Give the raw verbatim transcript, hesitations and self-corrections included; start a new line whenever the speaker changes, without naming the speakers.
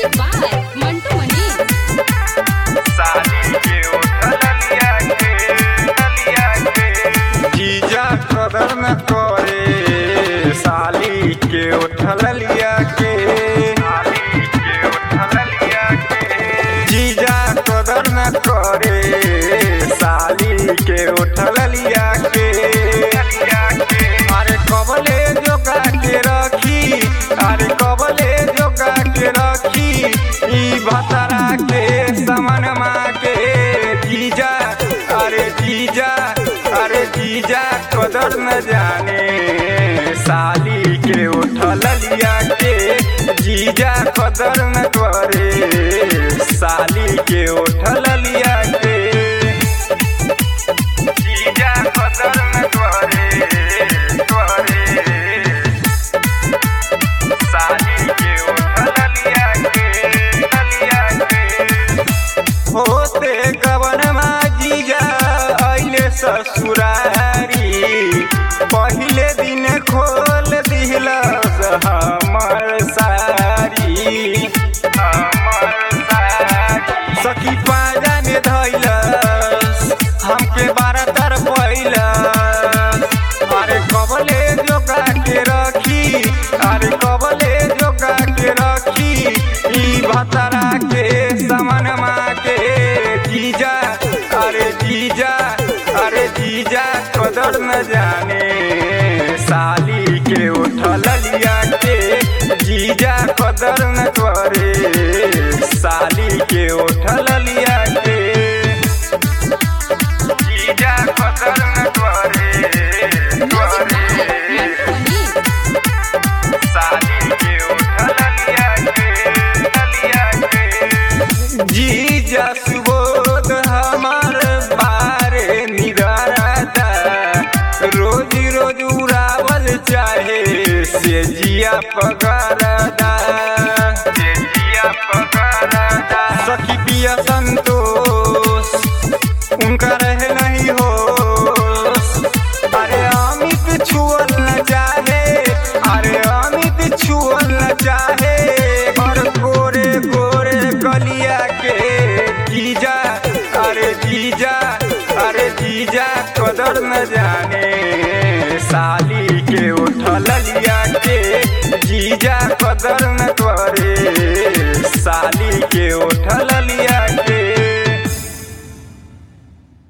Music by Mantu Mani.
साली के उठल लिया के लिया के जीजा कदर न करे साली के उठल लिया के साली के उठल लिया के जीजा कदर न करे साली के उठल लिया के लिया के अरे कबले जोगा के रखी अरे कबले जोगा के रखी ई भतरा के समन माँ के जीजा अरे जीजा अरे जीजा कदर न जाने साली के उठल लिया के जीजा कदर न करे साली के उठल लिया के जीजा कदर न करे करे साली के उठल लिया के लिया के होते कवन जीजा अइले ससुरारी पहिले दिन खोल दिलस हमर सारी हमर सारी सखी पाजा में धइलस हमके बारह तर पहिलस अरे कबले जोगा के रखी अरे कबले जोगा के रखी ई भतरा के समन माँ के जीजा अरे जीजा अरे जीजा कदर न जाने साली के उठल लिया के जीजा कदर न करे साली के उठल लिया के जीजा कदर न करे करे साली के उठल लिया के लिया के जीजा सुबोध हमार बारे निरारदा रोज रोज उड़ावल चाहे से जिया पकड़दा से जिया पकड़दा सखी पिया संतोष उनका रहे नहीं होश अरे अमित छुअल न चाहे अरे अमित छुअल न चाहे और गोरे गोरे गलिया के जीजा अरे जीजा अरे जीजा कदर न जाने साली के उठल लिया के जीजा कदर न